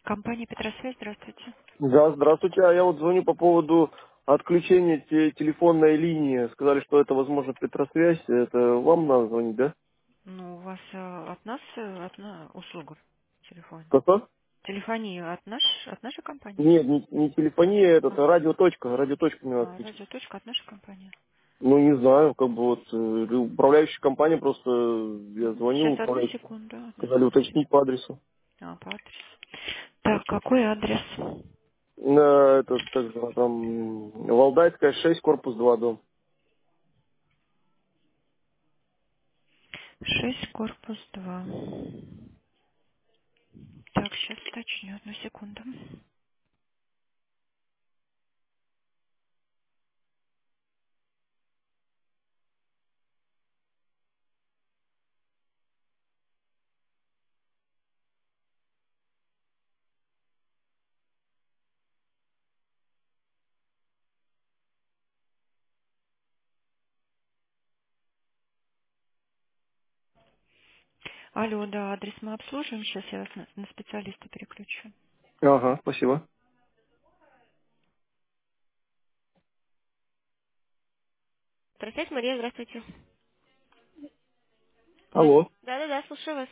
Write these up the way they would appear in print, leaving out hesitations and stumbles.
Компания Петросвязь, здравствуйте. Да, здравствуйте. А я вот звоню по поводу отключения телефонной линии. Сказали, что это, возможно, Петросвязь. Это вам надо звонить, да? Ну, у вас от нас одна услуга телефон. Что-что? Телефония от нашей компании? Нет, не телефония, это А, радиоточка. Радиоточку мне надо отключить. радиоточка от нашей компании. Ну, не знаю, как бы вот управляющая компания просто, я звоню, Сейчас, одну управляющая. секунду. Сказали уточнить по адресу. По адресу. Так, какой адрес? Это, так же, там, Валдайская, 6, корпус 2, дом. 6, корпус 2. Так, сейчас уточню, одну секунду. Алло, да, адрес мы обслуживаем. Сейчас я вас на специалиста переключу. Ага, спасибо. Здравствуйте, Мария, здравствуйте. Алло. Да-да-да, слушаю вас.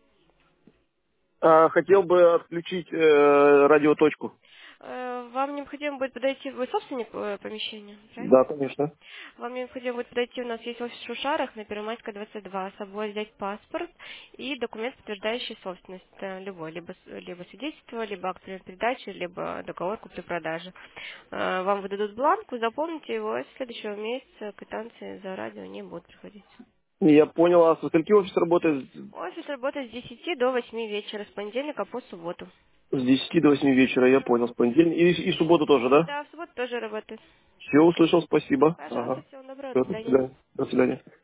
Хотел бы отключить радиоточку. Вам необходимо будет подойти, вы собственник помещения, правильно? Да, конечно. Вам необходимо будет подойти, у нас есть офис в Шушарах на Первомайская, 22, с собой взять паспорт и документ, подтверждающий собственность, любой, либо свидетельство, либо акт передачи, либо договор купли-продажи. Вам выдадут бланк, вы заполните его, и с следующего месяца квитанции за радио не будут приходить. Я понял, а со скольки офис работает? Офис работает с 10 до 8 вечера, с понедельника по субботу. С 10 до 8 вечера, я понял, с понедельника. И субботу тоже, да? Да, в субботу тоже работает. Все, услышал, спасибо. Пожалуйста, Ага. всего доброго, до Все, до свидания. свидания. До свидания.